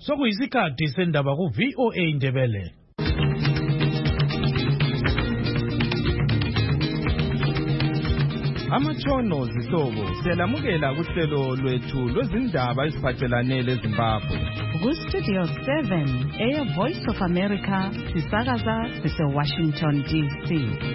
Sokuyisikhathi sendaba ku VOA Indebele. Amatshono zihlobo siyalamukela kuhlelo lwethu lwezindaba eziphathelane leZimbabwe. Ku-Studio 7, Air Voice of America, sisakaza sise-Washington, D.C.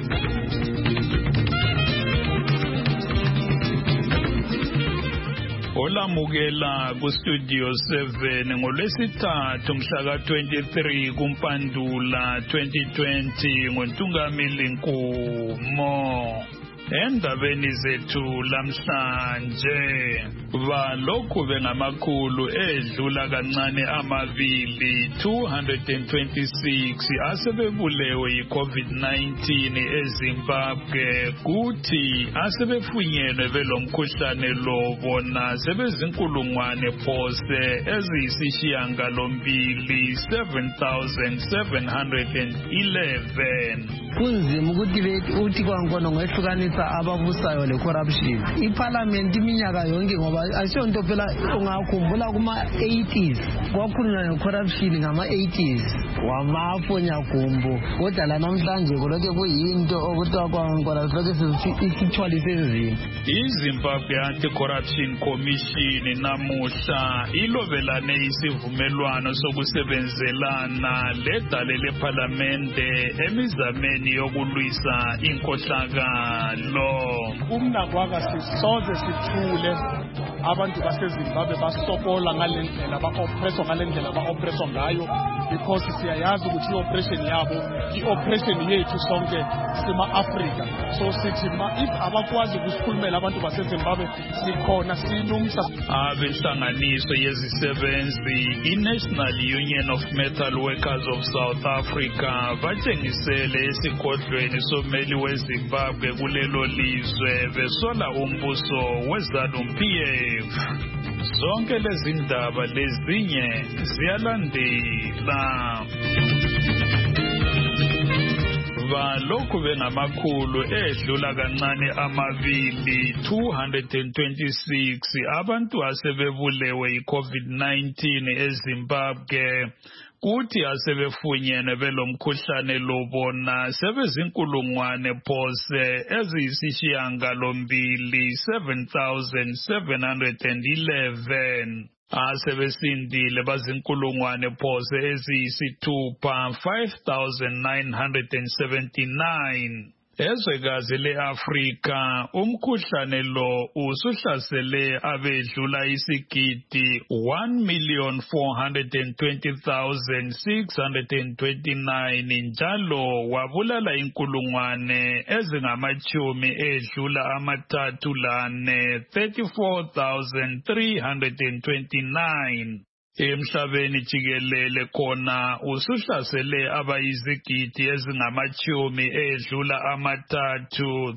Olamukela ku-Studio 7 ngolwesithathu mhla ka-23 kuMpandula 2020 ngoNtungamili Nkumo. Endabeni zethu lamhlanje balokhu bengamakhulu edlula kancane amabili 226 asebebulewe yi-COVID-19 eZimbabwe, kuthi asebefunyenwe belomkhuhlane lo bona sebezinkulungwane phose eziyisishiyangalombili 7,711. kunzima ukuthi kwankona ngehlukanisa ababusayo le corruption. Iparliament iminyaka yonke ngoba asiyonto phela ungakhumbula kuma-80s kwakhulunywa nge-corruption ngama-80s wamafonya gumbo, kodwa la namhlanje kulokhu kuyinto okuthiwa kwankona silokhu isithwalise nzima. iZimbabwe Anti-Corruption Commission namuhla ilobelane isivumelwano sokusebenzelana ledale leParlamente emizameni yokulwisa inkohlakalo. Umnakwaka sisoze sithule abantu baseZimbabwe basokola ngalendlela ba-oppresswa ngalendlela ba-oppresswa ngayo, because siyayazi ukuthi i-oppression yabo i-oppression yethu sonke sima-Afrika. So sithi if abakwazi ukusikhulumela abantu baseZimbabwe sikhona sinumsa. Abenhlanganiso yezisebenzi i-National Union of Metal Workers of South Africa batshengisele esigodlweni someli weZimbabwe kulelo lizwe besola umbuso weZANU-PF. Zonke lezi ndaba lezinye ziyalandela. Balokhu bengamakhulu edlula kancane amabili 226 abantu asebebulewe yi-COVID-19 eZimbabwe, kuthi asebefunyenwe belomkhuhlane lobona sebezinkulungwane phose eziyisishiyangalombili 7,711. Asebesindile bazinkulungwane phose eziyisithupha 5,979. Ezwekazi le-Afrika umkhuhlane lo usuhlasele abedlula isigidi 1,420,629 njalo wabulala inkulungwane ezingamachumi edlula amathathu lane 34,329. Emhlabeni jikelele khona usuhlasele abayizigidi ezingamachumi edlula amathathu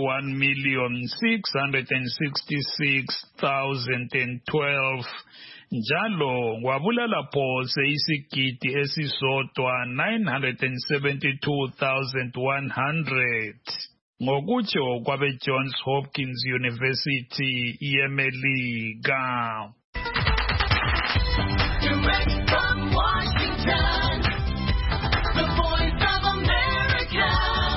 31,666,012 njalo wabulala phose isigidi esisodwa 972,100 ngokutsho kwabe-Johns Hopkins University yeMelika. Direct from Washington, the Voice of America,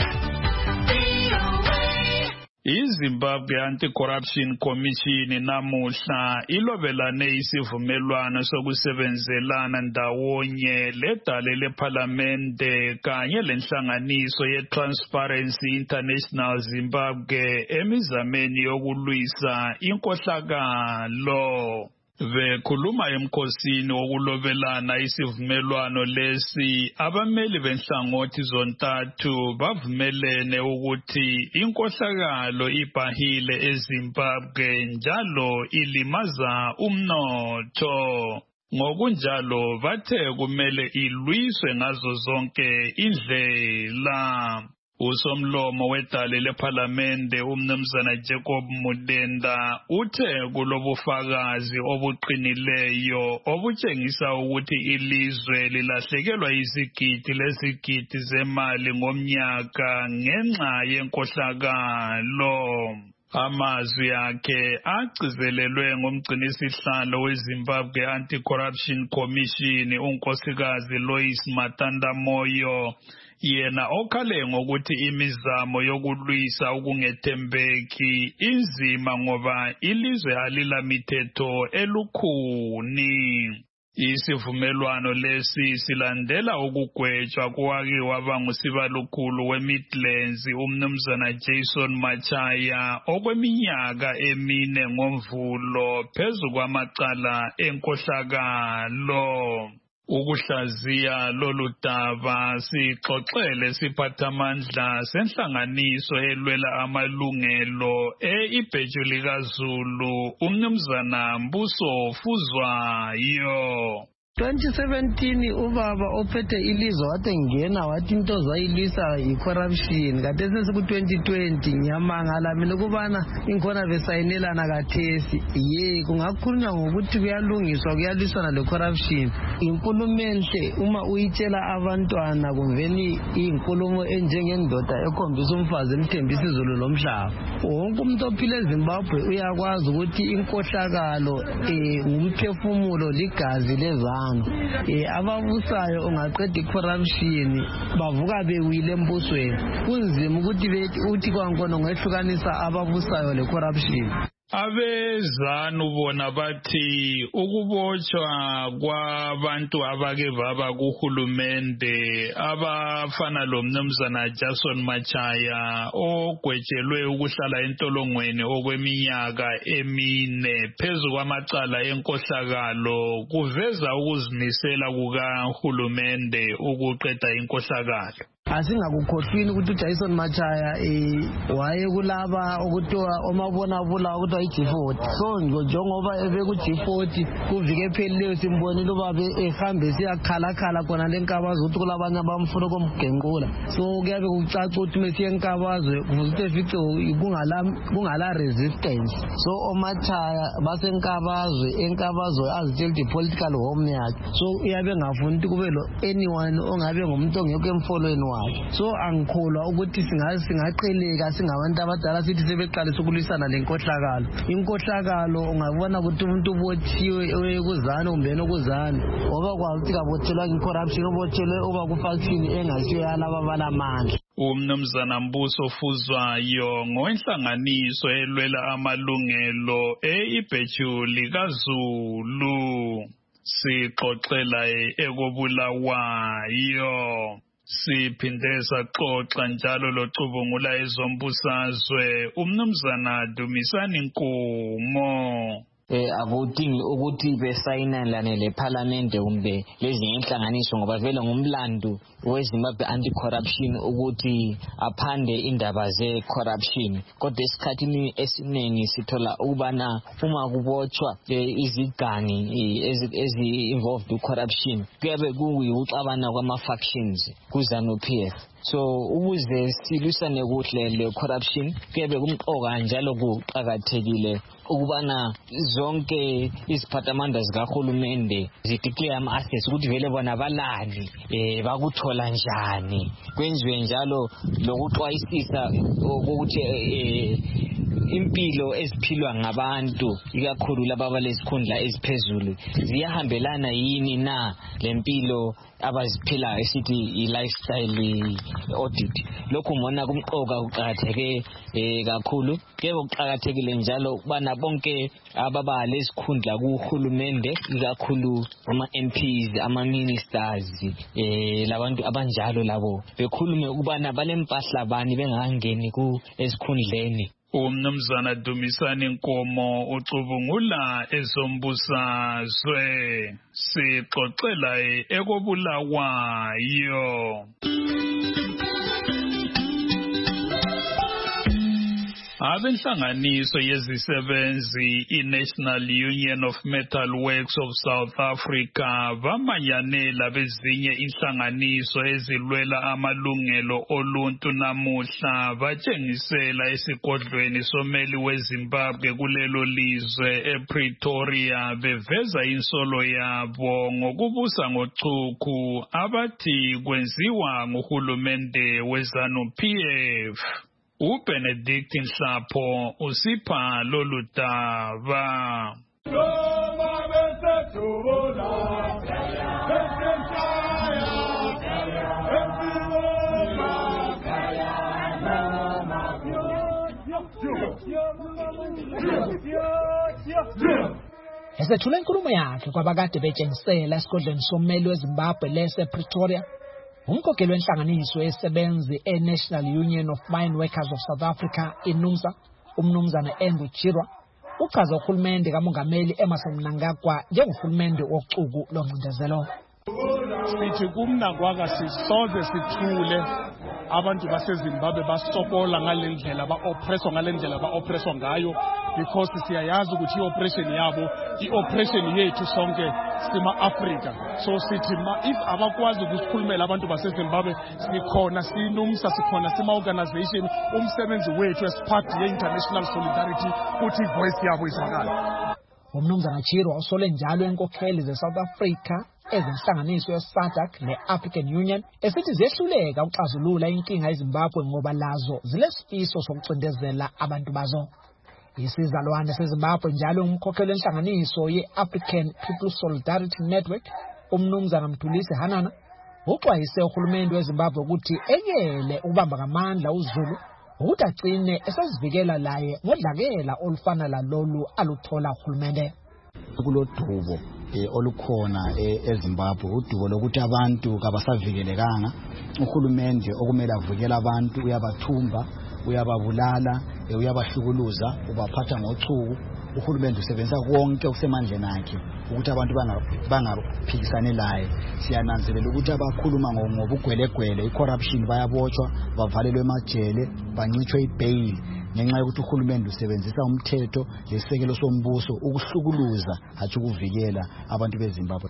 VOA. iZimbabwe Anti-Corruption Commission namuhla ilobelane isivumelwano sokusebenzelana ndawonye ledale leParlamente kanye lenhlanganiso ye-Transparency International Zimbabwe emizameni yokulwisa inkohlakalo. Bekhuluma emkhosini wokulobelana isivumelwano lesi, abameli benhlangothi zontathu bavumelene ukuthi inkohlakalo ibhahile eZimbabwe njalo ilimaza umnotho. Ngokunjalo bathe kumele ilwiswe ngazo zonke indlela. Usomlomo wedale leParlamente umnumzana Jacob Mudenda uthe kulobufakazi obuqinileyo obutshengisa ukuthi ilizwe lilahlekelwa izigidi lezigidi zemali ngomnyaka ngenxa yenkohlakalo. Amazwi akhe agcizelelwe ngumgcinisihlalo weZimbabwe Anti-Corruption Commission unkosikazi Lois Matanda Moyo, yena okhale ngokuthi imizamo yokulwisa ukungethembeki inzima ngoba ilizwe alilamithetho elukhuni. Isivumelwano lesi silandela ukugwetshwa kwake waba ngusibalukhulu weMidlands umnumzana Jason Machaya okweminyaka 4 ngoMvulo phezu kwamacala enkohlakalo. Ukuhlaziya lolu daba sixoxele siphathamandla senhlanganiso elwela amalungelo eIbhejuli kaZulu umnumzana Mbuso Fuzwayo. 2017 ubaba ophethe ilizwe wathi ngena wathi into zayilwisa i-corruption kathesi siku-2020 ngiyamangala mina ukubana inkhona besayinelana kathesi kungakhulunywa ngokuthi kuyalungiswa kuyalwisana le-corruption. Inkulumo enhle uma uyitshela abantwana kumveni iyinkulumo enjengendoda ekhombisa umfazi emthembisa izulu lomhlaba. Wonke umuntu ophila eZimbabwe uyakwazi ukuthi inkohlakalo ngumphefumulo ligazi lezandla. Ababusayo ungaqeda i-corruption bavuka bewile embusweni. Kunzima ukuthi uthi kwankona ungehlukanisa ababusayo le-corruption. Abezanu bona bathi ukubotshwa kwabantu abake baba kuhulumende abafana lo mnumzana Jason Machaya ogwetshelwe ukuhlala entolongweni okweminyaka 4 phezu kwamacala enkohlakalo kuveza ukuzimisela kukahulumende ukuqeda inkohlakalo. Asingakukhohlwini ukuthi uJason Machaya wayekulaba okuthiwa omabonabula okuthiwa i-G40. So njengoba ebeku-G40 kuvike ephelileyo simbonile ubaba ehambe siyakhalakhala khona lenkabazo ukuthi kulabanye abamfuna ukumgenqula. So kuyabe kucaca ukuthi mesiye enkabazwe kuvuze efice kungala resistance. So oMachaya basenkabazwe azitshela ukuthi political home yakhe. So uyabe ngafuni ukuthi kube lo anyone ongabe ngumuntu ongekho emfolweni wakhe. So angikholwa ukuthi singaqheleka singabantu abadala sithi sebeqalisa ukulwisana lenkohlakalo. Inkohlakalo ungabona ukuthi umuntu ubotshiwe ekuzana kumbe okuzana ngoba kwathi kabothelwa i-corruption ubothelwe uba ku-faction engasiyo yalaba abalamandla. Umnumzana Mbuso Fuzwayo ngowenhlanganiso elwela amalungelo eIbhejuli kaZulu sixoxela ekobulawayo. Siphinde saxoxa njalo locubungula ezombusazwe umnumzana Dumisani Nkumo. Akudingi ukuthi besayinelane leParliament kumbe lezi inhlanganiso ngoba vele ngumlando weZimbabwe Anti-Corruption ukuthi aphande indaba ze-corruption. Kodwa esikhathini esiningi sithola ukubana uma kubotshwa izigangi ezi-involved with-corruption kuyabe kuyikuxabana kwama-factions kuZANU-PF. So ukuze silwisane kuhle le-corruption kuyabe kumqoka njalo kuqakathekile ukubana zonke iziphathamandla zikahulumende zideclare ama-assets ukuthi vele bona balani bakuthola njani. Kwenziwe njalo lokuxwayisisa ukuthi impilo eziphilwa ngabantu ikakhulu laba abalezikhundla eziphezulu ziyahambelana yini na lempilo abaziphilayo esithi i-lifestyle audit. Lokhu mbona kumqoka kuqakatheke kakhulu. Kuyebe kuqakathekile njalo ukubana bonke ababa lezikhundla kuhulumende ikakhulu ama-MPs ama-ministers labantu abanjalo labo bekhulume ukubana balempahla bani bengangeni ezikhundleni. Umnumzana Dumisani Nkomo ucubungula ezombusazwe sixoxela ekobulawayo. Abenhlanganiso yezisebenzi iNational Union of Metal Works of South Africa bamanyanela bezinye inhlanganiso ezilwela amalungelo oluntu namuhla batshengisela esigodlweni someli weZimbabwe kulelo lizwe ePretoria beveza insolo yabo ngokubusa ngochuku abathi kwenziwa nguhulumende weZANU-PF. uBenedict Nhlapho usipha lolu daba. Esethule inkulumo yakhe kwabakade betshengisela esigodlweni sommeli weZimbabwe lese-Pretoria, umkhokheli wenhlanganiso yesebenzi e-National Union of Mine Workers of South Africa, INUMSA, umnumzana Andrew Chirwa, uchaza uhulumende kamongameli Emmerson Mnangagwa njengohulumende wocuku lomncindezelo. Sithi kumnangagwa sisoze sithule abantu baseZimbabwe basokola ngalendlela ba-oppresswa ngalendlela ba-oppresswa ngayo, because siyayazi ukuthi i-oppression yabo i-oppression yethu sonke sima-Afrika. So sithi if abakwazi ukusikhulumela abantu baseZimbabwe, sikhona sinumsa, sikhona sima-organization, umsebenzi wethu as part ye-international solidarity ukuthi ivoice yabo izwakala. Umnumzana Chirwa usole njalo enkokheli ze-South Africa ezenhlanganiso ye-SADC ne-African Union esithi ziyehluleka ukuxazulula inkinga eZimbabwe ngoba lazo zilesifiso sokucindezela abantu bazo. Isizalwane seZimbabwe njalo umkhokheli wenhlanganiso ye-African People's Solidarity Network, umnumzana Mthulisi Hanana, uxwayise uhulumende weZimbabwe ukuthi eyele ukubamba ngamandla uZulu ukuthi agcine esezivikela laye ngodlakela olufana lalolu aluthola uhulumende. Kulodubo olukhona eZimbabwe, udubo lokuthi abantu kabasavikelekanga. Uhulumende okumele avikele abantu uyabathumba, uyababulala, uyabahlukuluza, ubaphatha ngochuku. Uhulumende usebenzisa konke okusemandleni akhe ukuthi abantu bangaphikisane laye. Siyananzelela ukuthi abakhuluma ngobugwelegwele, i-corruption, bayabotshwa, bavalelwe emajele, bancitshwe ibail ngenxa yokuthi uhulumende usebenzisa umthetho lesekelo sombuso ukuhlukuluza hatshi ukuvikela abantu beZimbabwe.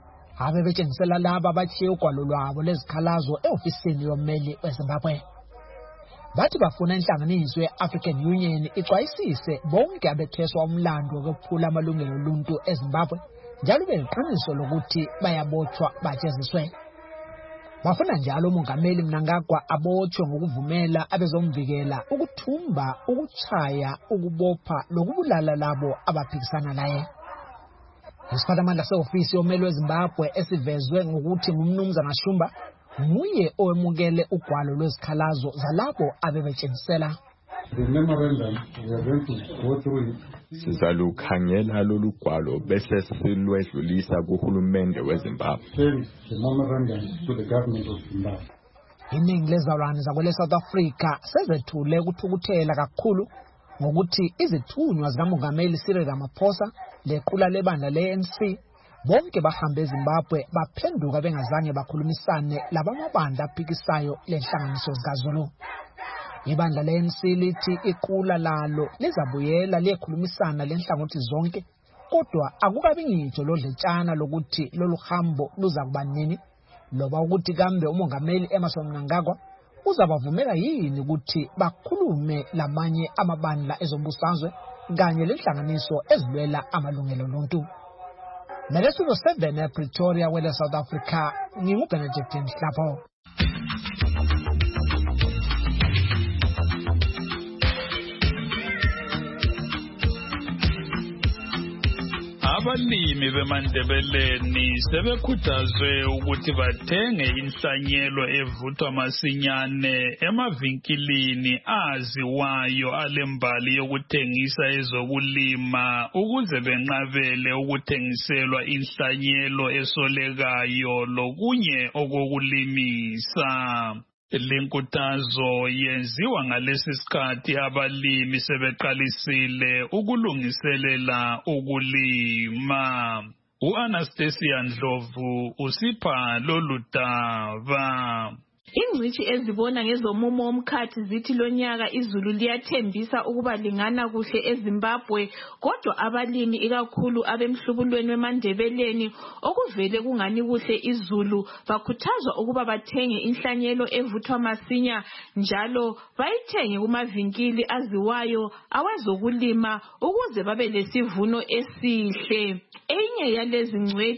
Abe betshengisela laba abathiye ugwalo lwabo lezikhalazo e-ofisini yommeli weZimbabwe. Bathi bafuna inhlanganiso ye-African Union ixwayisise bonke abetheswa umlando wokuphula amalungelo oluntu eZimbabwe njalo beneqiniso lokuthi bayabotshwa bajeziswe. Bafuna njalo umongameli Mnangagwa abotshwe ngokuvumela abezomvikela ukuthumba, ukuchaya, ukubopha lokubulala labo abaphikisana naye. Isiphathamandla se-ofisi yommeli weZimbabwe esivezwe ngokuthi ngumnumzana Shumba nguye owemukele ugwalo lwezikhalazo zalabo abebetshengisela. Sizalukhangela lolu gwalo bese silwedlulisa kuhulumende weZimbabwe. Iningi lezalwane zakwele South Africa sezethule ukuthukuthela kakhulu ngokuthi izithunywa zikamongameli Cyril Ramaphosa lequla lebandla le-ANC bonke bahambe eZimbabwe baphenduka bengazange bakhulumisane labamabandla aphikisayo lenhlanganiso zikaZulu. Ibandla le-ANC lithi iqula lalo lizabuyela liyekhulumisana lenhlangothi zonke, kodwa akukabi ngitsho lodletshana lokuthi lolu hambo luza kuba nini, loba ukuthi kambe umongameli Emmerson Mnangagwa uzabavumela yini ukuthi bakhulume lamanye amabandla ezombusazwe kanye lenhlanganiso ezilwela amalungelo oluntu. Nalesuku 7 ePretoria kwele South Africa, nginguBenedict Nhlapho. Abalimi beMandebeleni sebekhuthazwe ukuthi bathenge inhlanyelo evuthwa masinyane emavinkilini aziwayo alembali yokuthengisa ezokulima ukuze benqabele ukuthengiselwa inhlanyelo esolekayo lokunye okokulimisa. Linkuthazo yenziwa ngalesi sikhathi abalimi sebeqalisile ukulungiselela ukulima. U-Anastasia Ndlovu usipha lolu daba. Ingcitshi ezibona ngezomumo womkhathi zithi lonyaka izulu liyathembisa ukuba lingana kuhle eZimbabwe, kodwa abalimi ikakhulu abemhlubulweni weMandebeleni okuvele kungani kuhle izulu bakhuthazwa ukuba bathenge inhlanyelo evuthwa masinya njalo bayithenge kumavinkili aziwayo awezokulima ukuze babe lesivuno esihle. Enye yalezi ngcwethi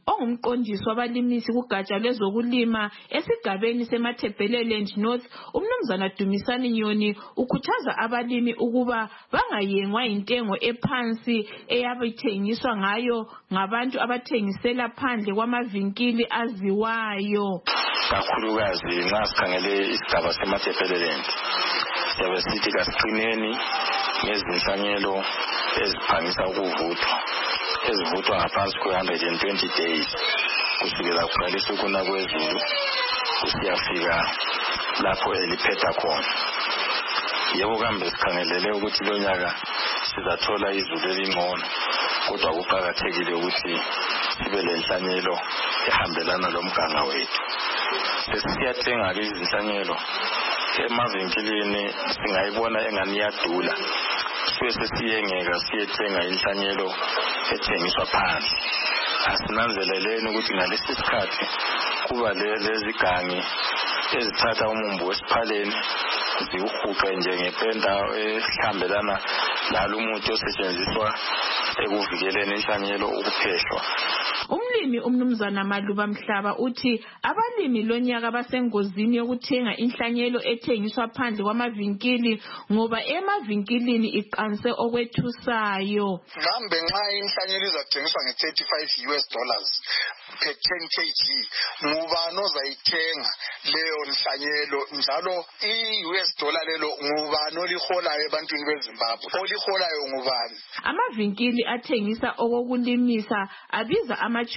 ongumqondisi wabalimisi kugatsha lwezokulima esigabeni seMatabeleland North, umnumzana Dumisani Nyoni ukhuthaza abalimi ukuba bangayengwa intengo ephansi eyabithengiswa ngayo ngabantu abathengisela phandle kwamavinkili aziwayo. Kakhulukazi nxa sikhangele isigaba seMatabeleland siyabe sithi kasiqineni ngezinhlanyelo eziphangisa ukuvuthwa ezivuthwa ngaphansi kwe-120 days kusukela kuqalisa ukuna kwezulu kusiyafika lapho eliphetha khona. Yebo kambe sikhangelele ukuthi lo nyaka sizathola izulu elingcono, kodwa kuqakathekile ukuthi sibe lenhlanyelo ehambelana lomganga wethu. Sesiyathenga izinhlanyelo emavinkilini singayibona engani iyadula, sesiyengeka siyethenga inhlanyelo ethengiswa phansi. Asinanzeleleni ukuthi ngalesi sikhathi kuba lezi gangi ezithatha umumbu wesiphaleni ziwuhuqe njengependa ehambelana lalo umuthi osetshenziswa ekuvikeleni inhlanyelo ukuphehlwa. Umlimi umnumzana Maluba Mhlaba uthi abalimi lonyaka basengozini yokuthenga inhlanyelo ethengiswa phandle kwamavinkili ngoba emavinkilini iqanse okwethusayo. Ngambe nxa inhlanyelo izathengiswa $35 per 10 kg, ngubani ozayithenga leyo nhlanyelo njalo $US lelo ngubani oliholayo ebantwini beZimbabwe? Oliholayo ngubani? Amavinkili athengisa okokulimisa abiza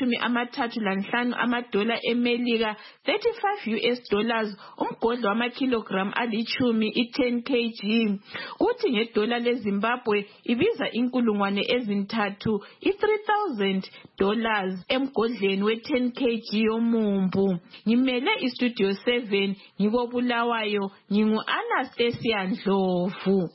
$35 eMelika, $35 umgodlo wamakilogram ali10 i10 kg. Kuthi ngedola leZimbabwe ibiza $3,000 $3,000 emgodleni we10 kg yomumbu. Ngimele istudio 7 ngikobulawayo, ngingu Anastasia Ndlovu.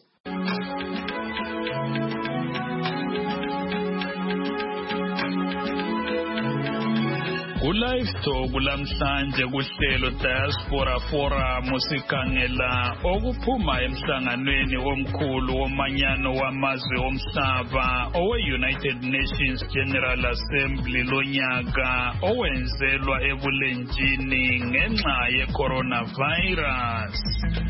Livestock lamhlanje kuhlelo Diaspora Forum sikhangela okuphuma emhlanganweni omkhulu womanyano wamazwe omhlaba owe-United Nations General Assembly lonyaka owenzelwa ebulenjini ngenxa ye-coronavirus.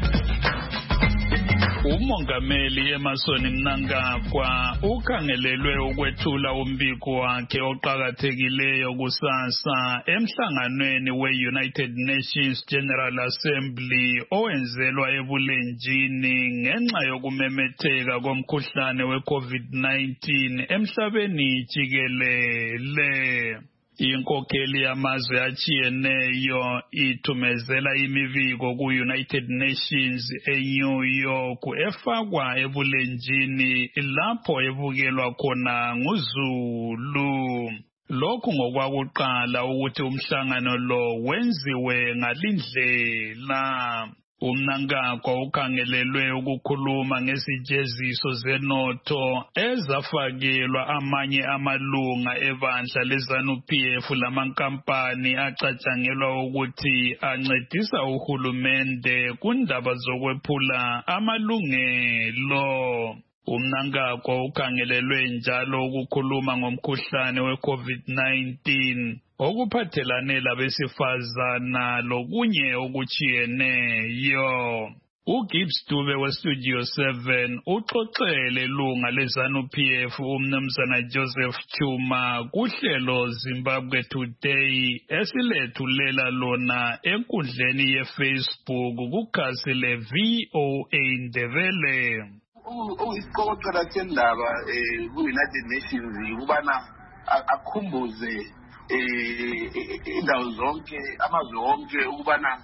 Umongameli Emerson Mnangagwa ukhangelelwe ukwethula umbiko wakhe oqhakathekileyo kusasa emhlanganweni we-United Nations General Assembly owenzelwa ebulenjini ngenxa yokumemetheka komkhuhlane we-COVID-19 emhlabeni jikelele. Inkokheli yamazwe atshiyeneyo ithumezela imibiko ku-United Nations eNew York efakwa ebulenjini lapho ebukelwa khona nguzulu. Lokhu ngokwakuqala ukuthi umhlangano lo wenziwe ngalindlela. Umnangagwa ukhangelelwe ukukhuluma ngesijeziso zenotho ezafakelwa amanye amalunga ebandla leZANU-PF lamankampani acatshangelwa ukuthi ancedisa uhulumende kundaba zokwephula amalungelo. Umnangagwa ukhangelelwe njalo ukukhuluma ngomkhuhlane we-COVID-19 okuphathelane labesifazana lokunye okutshiyeneyo. uGibbs Dube weStudio 7 uxoxele lunga leZANU-PF umnumzana Joseph Chuma kuhlelo Zimbabwe Today esilethulela lona enkundleni yeFacebook kukhasi leVOA Ndebele. Isiqoqela sendaba ku-United Nations ukubana akhumbuze indawo zonke amazwe onke ukubana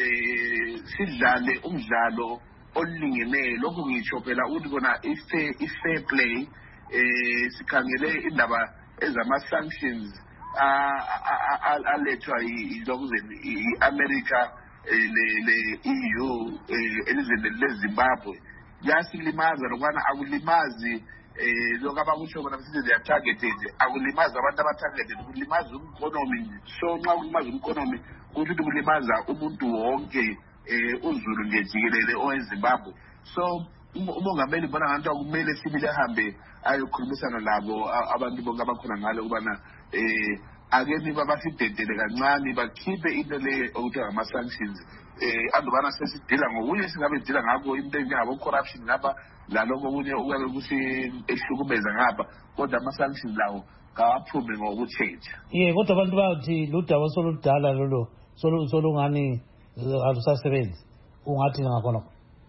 sidlale umdlalo olingeneyo. Lokhu ngitsho phela ukuthi kona i-fair play sikhangele indaba ezama-sanctions alethwa i-America le-EU elizweni leZimbabwe. Yasilimaza lokubana akulimazi lokho abakusho bona msithi they are targeted, akulimaza abantu aba-targeted, kulimaza umkhonomi. So nxa kulimaza umkhonomi kusho ukuthi kulimaza umuntu wonke uzulu nje jikelele oweZimbabwe. So umongameli bona ngathi kumele sibili ahambe ayokhulumisana labo abantu bonke abakhona ngalo ukubana ake niba basidedele kancane bakhiphe into le okuthiwa ngama-sanctions andubana sesidila ngokunye singabe sidila ngako into enjengabo-corruption ngapha laloko okunye okuyabe kusehlukumeza ngapha kodwa ama-sanctions lawo kawaphume ngokutshentsha. Kodwa abantu bathi ludaba soludala lolo solungani alusasebenzi ungathi ngakhona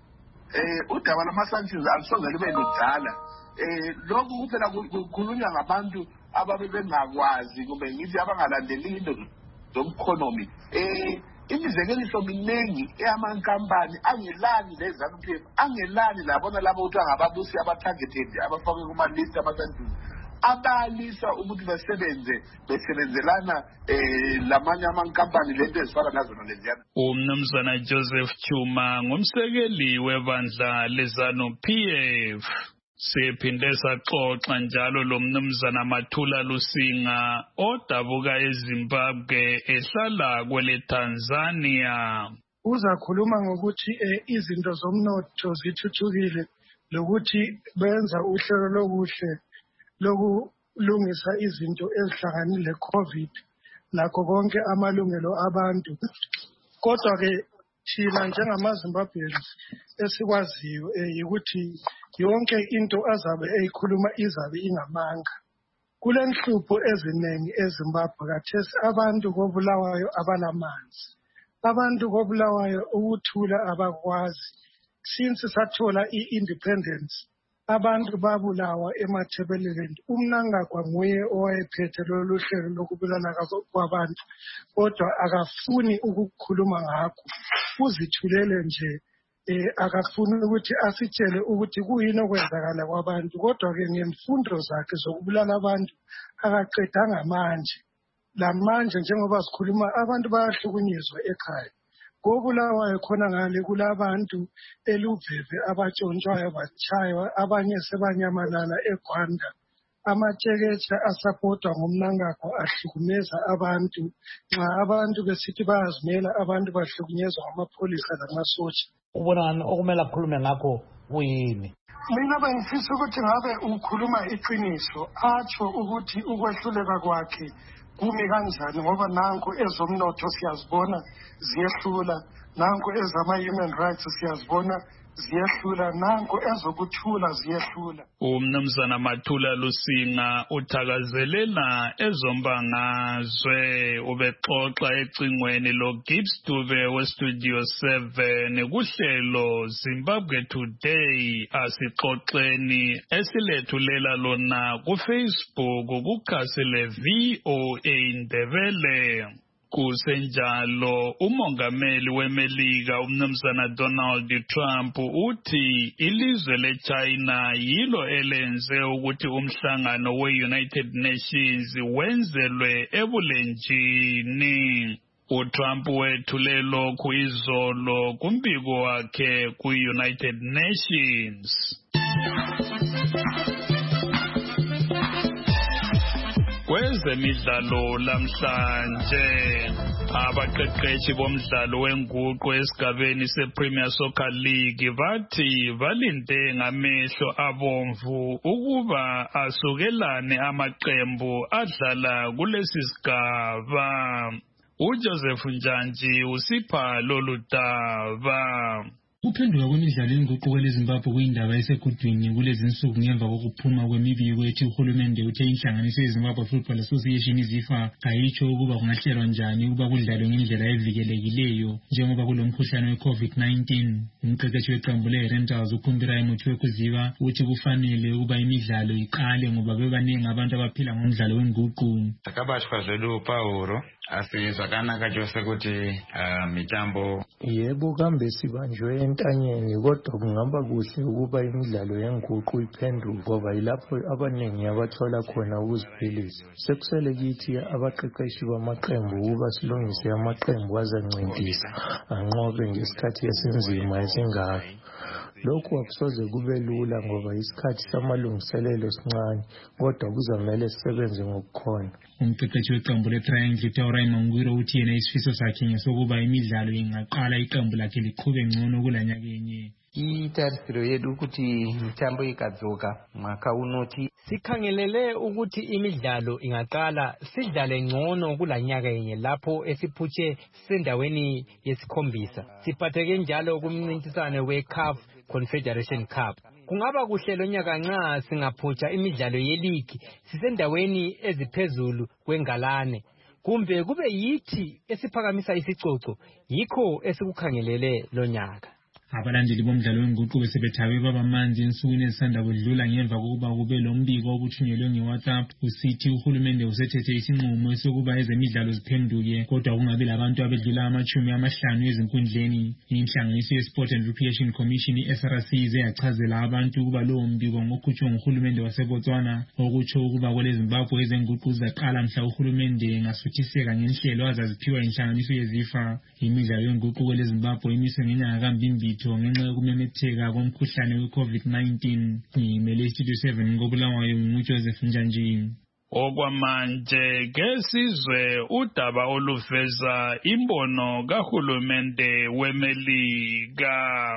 udaba lama-sanctions alusoze libe ludala. Lokhu kuphela kukhulunywa ngabantu ababe bengakwazi kumbe ngithi abangalandeli into zomkhonomi. Imizekeliso miningi eyamankampani angelani leZANU-PF angelani labona labo kuthiwa ngababusi abatargeted abafakwe kuma-list ama-sanctions abalisa ukuthi besebenzelana lamanye amankampani lento ezifana nazona leziyana. Umnumzana Joseph Chuma ngumsekeli webandla leZANU-PF. Siphinde saxoxa njalo lo mnumzana Mathula Lusinga odabuka eZimbabwe ehlala kwele Tanzania. Uzakhuluma ngokuthi izinto zomnotho zithuthukile lokuthi benza uhlelo lokuhle lokulungisa izinto ezihlanganile COVID nakho konke amalungelo abantu. Kodwa ke thina njengamaZimbabweans esikwaziyo ukuthi yonke into azabe eyikhuluma izabe ingamanga. Kulenhlupho eziningi eZimbabwe kathesi abantu kobulawayo abanamanzi. Abantu kobulawayo ukuthula abakwazi. Since sathola i-independence abantu babulawa eMatabeleland. Umnangagwa nguye owayephethe lolu hlelo lokubulala kwabantu kodwa akafuni ukukhuluma ngakho. Uzithulele nje akafuni ukuthi asitshele ukuthi kuyini okwenzakala kwabantu kodwa-ke ngemfundo zakhe zokubulala abantu akaqedanga manje. Lamanje njengoba sikhuluma abantu bayahlukunyezwa ekhaya. Kobulawayo khona ngale kulabantu eluveve abatshontshwayo batshaywa abanye sebanyamalala eGwanda. Amatsheketsha asapotwa ngumnangagwa ahlukumeza abantu. Nxa abantu besithi bayazimela abantu bahlukunyezwa ngamapholisa lamasotsha. Ubona okumele akhulume ngakho kuyini? Mina bengifisa ukuthi ngabe ukhuluma iqiniso atsho ukuthi ukwehluleka kwakhe kumi kanjani ngoba nanku ezomnotho siyazibona ziyehlula, nanku ezama-human rights siyazibona ziyehlula, nanku ezokuthula ziyehlula. Umnumzana Mathula Lusinga uthakazelela ezombangazwe ubexoxa ecingweni loGibbs Dube weStudio 7 kuhlelo Zimbabwe Today asixoxeni esilethulela lona kuFacebook kukhasi le-VOA Ndebele. Kusenjalo umongameli weMelika umnumzana Donald Trump uthi ilizwe leChina yilo elenze ukuthi umhlangano we-United Nations wenzelwe ebulenjini. uTrump wethule lokhu izolo kumbiko wakhe ku-United Nations. Kwezemidlalo lamhlanje abaqeqeshi bomdlalo wenguqu esigabeni sePremier Soccer League bathi balinde ngamehlo abomvu ukuba asukelane amaqembu adlala kulesi sigaba. uJoseph Njanji usipha lolu daba. Ukuphenduka kwemidlalo yenguquko leZimbabwe kuyindaba esekudwini kulezi insuku ngemva kokuphuma kwemibiko ethi uhulumende uthe inhlanganiso yeZimbabwe Football Association izifa kayitsho ukuba kungahlelwa njani ukuba kudlalwe ngendlela evikelekileyo njengoba kulomkhuhlane we-COVID-19. Umqeqeshi weqembu le-Rentals uKhumbira Muthiwe kuziba uthi kufanele ukuba imidlalo iqale ngoba bebaningi abantu abaphila ngomdlalo wenguqu. Takabatwa zvedu Pauro asi zvakanaka chose kuti mitambo yebo kambe sibanjwe entanyeni kodwa kungaba kuhle ukuba imidlalo yenguqu iphenduke ngoba yilapho abaningi abathola khona ukuziphilisa. Sekusele kithi abaqeqeshi bamaqembu ukuba silungise amaqembu azancintisa anqobe ngesikhathi esinzima esingaka. Lokhu akusoze kube lula ngoba isikhathi samalungiselelo sincane kodwa kuzamele sisebenze ngokukhona. Umqeqeshi weqembu le-Triangle uTaurayi Mangwiro uthi yena isifiso sakhe ngesokuba imidlalo ingaqala iqembu lakhe liqhube ngcono kulanyaka enye. Itarisiro yedu kuti mitambo ikadzoka mwaka unoti Sikhangelele ukuthi imidlalo ingaqala sidlale ngcono kulanyaka yenye lapho esiphutshe sendaweni yesikhombisa. Siphatheke njalo kumncintiswano we-CAF Confederation Cup. Kungaba kuhle lonyaka nxa singaphutsha imidlalo yeligi sisendaweni eziphezulu kwengalane. Kumbe kube yithi esiphakamisa isicoco yikho esikukhangelele lonyaka. Abalandeli bomdlalo wenguqu besebethabe babamanzi ensukwini ezisanda kudlula ngemva kokuba kube lombiko obuthunyelwe nge-WhatsApp usithi uhulumende usethethe isinqumo sokuba ezemidlalo ziphenduke kodwa kungabi labantu abedlula 50 ezinkundleni. Inhlanganiso ye-Sport and Recreation Commission i-SRC ize yachazela abantu ukuba lowo mbiko ngokhutshwe nguhulumende waseBotswana okutsho ukuba kweleZimbabwe ezenguqu zaqala mhla uhulumende engasuthiseka ngenhlelo azaziphiwa inhlanganiso yeZIFA. Imidlalo yenguqu kweleZimbabwe imiswe ngenyanga kaMbimbitho ngenxa yokumemetheka komkhuhlane we-COVID-19. Ngimele iStudio 7 ngobulawayo nguJoseph Njanjini. Okwamanje ke sizwe udaba oluveza imbono kahulumende weMelika.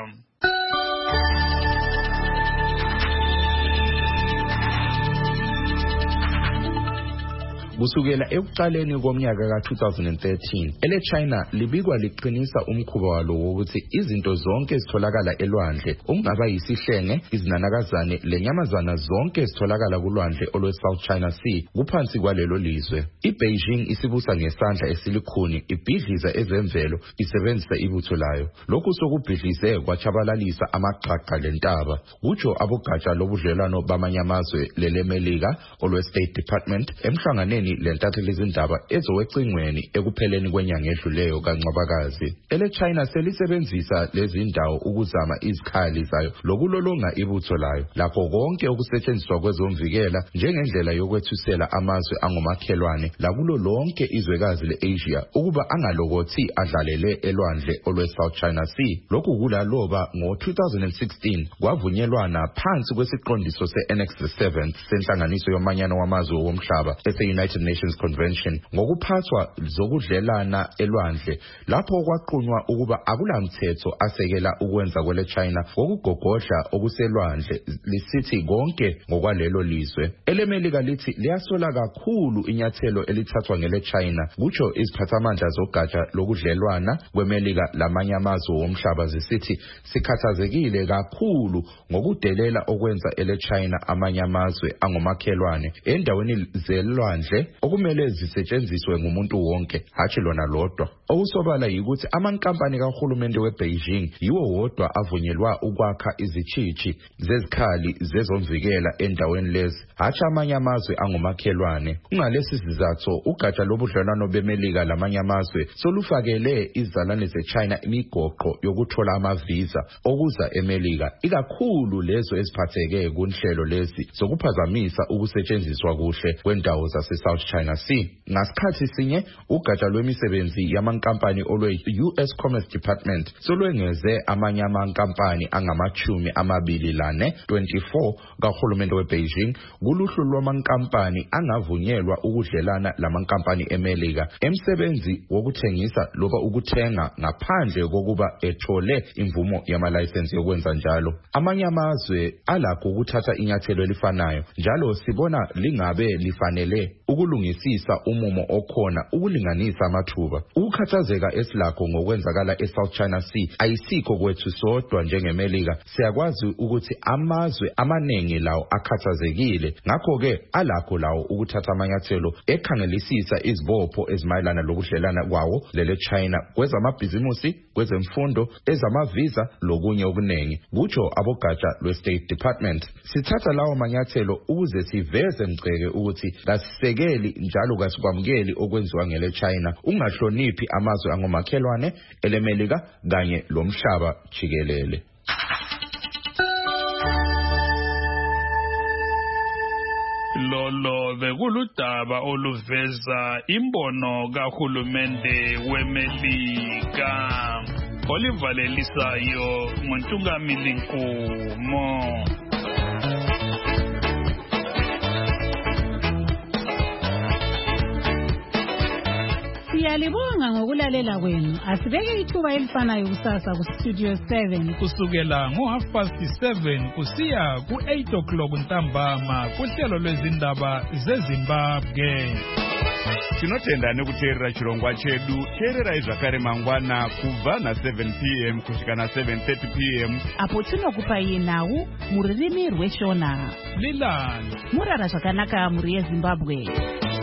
Kusukela ekuqaleni komnyaka ka-2013 ele-China libikwa liqinisa umkhuba walo wokuthi izinto zonke ezitholakala elwandle okungaba yisihlenge, izinanakazane lenyamazana zonke ezitholakala kulwandle olwe-South China Sea kuphansi kwalelo lizwe. iBeijing isibusa ngesandla esilikhuni ibhidliza ezemvelo isebenzisa ibutho layo. Lokhu sokubhidlize kwachabalalisa amaqaqa lentaba. Kutsho abogatsha lobudlelwano bamanye amazwe leleMelika olwe-State Department emhlanganeni lentatheli izindaba ezowecingweni ekupheleni kwenyanga edluleyo kaNcwabakazi. Ele-China selisebenzisa lezi ndawo ukuzama izikhali zayo lokulolonga ibutho layo lapho konke okusetshenziswa kwezomvikela njengendlela yokwethusela amazwe angomakhelwane lakulo lonke izwekazi le-Asia ukuba angalokothi adlalele elwandle olwe-South China Sea. Lokhu kulaloba ngo-2016 kwavunyelwana phansi kwesiqondiso se-Annex 7 senhlanganiso yomanyano wamazwe womhlaba ese-United Nations Convention ngokuphathwa zokudlelana elwandle lapho kwaqunywa ukuba akulamthetho asekela ukwenza kwele-China ngokugogodla okuselwandle lisithi konke ngokwalelo lizwe. EleMelika lithi liyasola kakhulu inyathelo elithathwa ngele-China. Kutsho iziphathamandla zogatsha lokudlelwana kweMelika lamanye amazwe womhlaba zisithi sikhathazekile kakhulu ngokudelela okwenza ele-China amanye amazwe angomakhelwane endaweni zelwandle okumele zisetshenziswe ngumuntu wonke hathi lona lodwa. Okusobala yikuthi amankampani kahulumende weBeijing yiwo wodwa avunyelwa ukwakha izitshitshi zezikhali zezomvikela endaweni lezi hathi amanye amazwe angomakhelwane. Kungalesi sizathu ugatsha lobudlelwano beMelika lamanye amazwe solufakele izalwane zeChina imigoqo yokuthola amavisa okuza eMelika ikakhulu lezo eziphatheke kunhlelo lezi zokuphazamisa ukusetshenziswa kuhle kwendawo zase-South China Sea. Ngasikhathi sinye ugatsha lwemisebenzi yamankampani olwe-US Commerce Department solwengeze amanye amankampani angama-24 kahulumende weBeijing kuluhlu lwamankampani angavunyelwa ukudlelana lamankampani eMelika emsebenzi wokuthengisa loba ukuthenga ngaphandle kokuba ethole imvumo yamalayisensi yokwenza njalo. Amanye amazwe alakho ukuthatha inyathelo elifanayo njalo sibona lingabe lifanele ukulungisisa umumo okhona ukulinganisa amathuba. Ukukhathazeka esilakho ngokwenzakala eSouth China Sea ayisikho kwethu sodwa njengeMelika. Siyakwazi ukuthi amazwe amaningi lawo akhathazekile ngakho-ke alakho lawo ukuthatha amanyathelo ekhangelisisa izibopho ezimayelana lokudlelana kwawo lele-China kwezamabhizimusi, kwezemfundo, ezamavisa lokunye okuningi. Kutsho abogatsha lwe-State Department. Sithatha lawo manyathelo ukuze siveze ngceke ukuthi kasisekeli njalo kasikwamukeli okwenziwa ngele-China ungahloniphi amazwe angomakhelwane eleMelika kanye lomhlaba jikelele. Lolo bekuludaba oluveza imbono kahulumende weMelika olivalelisayo ngoNtungamili Nkumo. Siyalibonga ngokulalela kwenu. Asibeke ithuba elifanayo kusasa kuStudio 7 kusukela ngo7:30 kusiya ku8 ntambama kuhlelo lwezindaba zeZimbabwe. Tinotenda nekuteerera chirongwa chedu. Teerera zvakare mangwana kubva na7 p.m. kusvika na7:30 p.m. apo tinokupai nhau mururimi rweshona. Lilani murara zvakanaka muri yeZimbabwe.